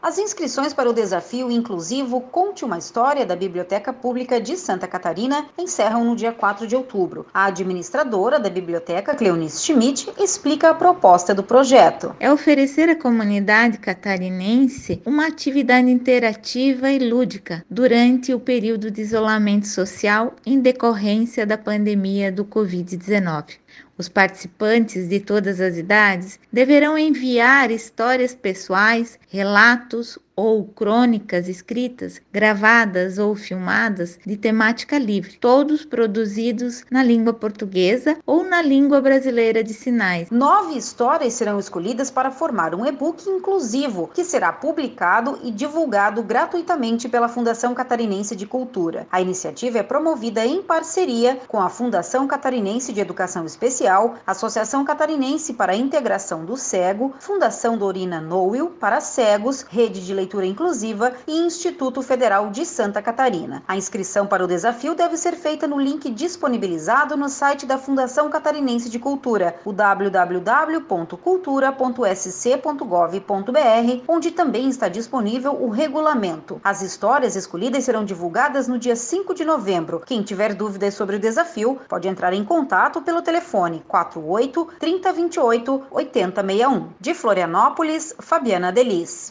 As inscrições para o desafio inclusivo Conte uma História da Biblioteca Pública de Santa Catarina encerram no dia 4 de outubro. A administradora da biblioteca, Cleonice Schmidt, explica a proposta do projeto. É oferecer à comunidade catarinense uma atividade interativa e lúdica durante o período de isolamento social em decorrência da pandemia do Covid-19. Os participantes de todas as idades deverão enviar histórias pessoais, relatos ou crônicas escritas, gravadas ou filmadas de temática livre, todos produzidos na língua portuguesa ou na língua brasileira de sinais. 9 histórias serão escolhidas para formar um e-book inclusivo, que será publicado e divulgado gratuitamente pela Fundação Catarinense de Cultura. A iniciativa é promovida em parceria com a Fundação Catarinense de Educação Especial, Associação Catarinense para a Integração do Cego, Fundação Dorina Nowell para Cegos, Rede de Leitura Inclusiva e Instituto Federal de Santa Catarina. A inscrição para o desafio deve ser feita no link disponibilizado no site da Fundação Catarinense de Cultura, o www.cultura.sc.gov.br, onde também está disponível o regulamento. As histórias escolhidas serão divulgadas no dia 5 de novembro. Quem tiver dúvidas sobre o desafio pode entrar em contato pelo telefone 48 3028 8061. De Florianópolis, Fabiana Delis.